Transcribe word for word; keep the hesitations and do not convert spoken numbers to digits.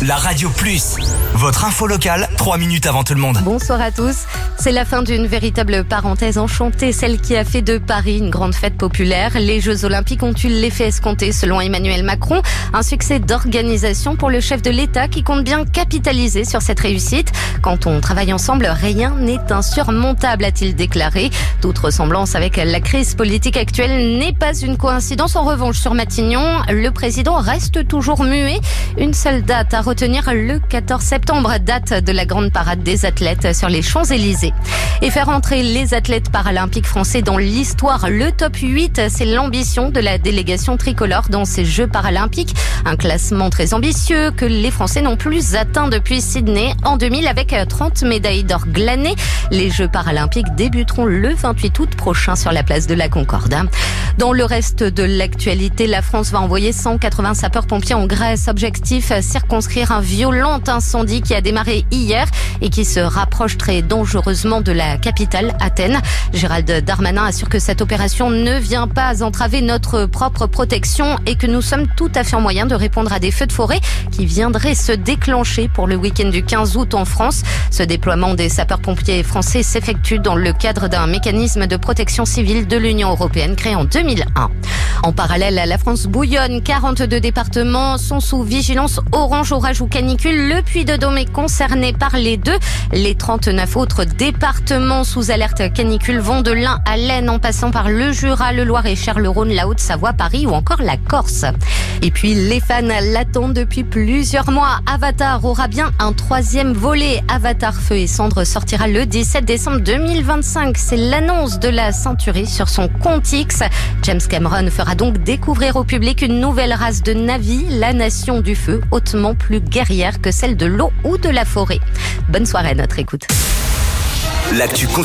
la Radio Plus. Votre info locale, trois minutes avant tout le monde. Bonsoir à tous. C'est la fin d'une véritable parenthèse enchantée, celle qui a fait de Paris une grande fête populaire. Les Jeux Olympiques ont eu l'effet escompté selon Emmanuel Macron. Un succès d'organisation pour le chef de l'État qui compte bien capitaliser sur cette réussite. Quand on travaille ensemble, rien n'est insurmontable, a-t-il déclaré. Toute ressemblance avec la crise politique actuelle n'est pas une coïncidence. En revanche, sur Matignon, le président reste toujours muet. Une seule date à retenir, le quatorze septembre, date de la grande parade des athlètes sur les Champs-Élysées. Et faire entrer les athlètes paralympiques français dans l'histoire, le top huit, c'est l'ambition de la délégation tricolore dans ces Jeux paralympiques. Un classement très ambitieux que les Français n'ont plus atteint depuis Sydney en deux mille avec trente médailles d'or glanées. Les Jeux paralympiques débuteront le vingt-huit août prochain sur la place de la Concorde. Dans le reste de l'actualité, la France va envoyer cent quatre-vingts sapeurs-pompiers en Grèce. Objectif, circonscrire un violent incendie qui a démarré hier et qui se rapproche très dangereusement de la capitale, Athènes. Gérald Darmanin assure que cette opération ne vient pas entraver notre propre protection et que nous sommes tout à fait en moyen de répondre à des feux de forêt qui viendraient se déclencher pour le week-end du quinze août en France. Ce déploiement des sapeurs-pompiers français s'effectue dans le cadre d'un mécanisme de protection civile de l'Union européenne créé en deux mille un. En parallèle, la France bouillonne. quarante-deux départements sont sous vigilance orange, orage ou canicule. Le Puy-de-Dôme est concerné par les deux. Les trente-neuf autres départements sous alerte canicule vont de l'Ain à l'Aisne en passant par le Jura, le Loir-et-Cher, le Rhône, la Haute-Savoie, Paris ou encore la Corse. Et puis les fans l'attendent depuis plusieurs mois. Avatar aura bien un troisième volet. Avatar Feu et Cendre sortira le dix-sept décembre deux mille vingt-cinq. C'est l'annonce de la Century sur son compte X. James Cameron fera donc découvrir au public une nouvelle race de Na'vi, la nation du feu, hautement plus guerrière que celle de l'eau ou de la forêt. Bonne soirée à notre écoute. L'actu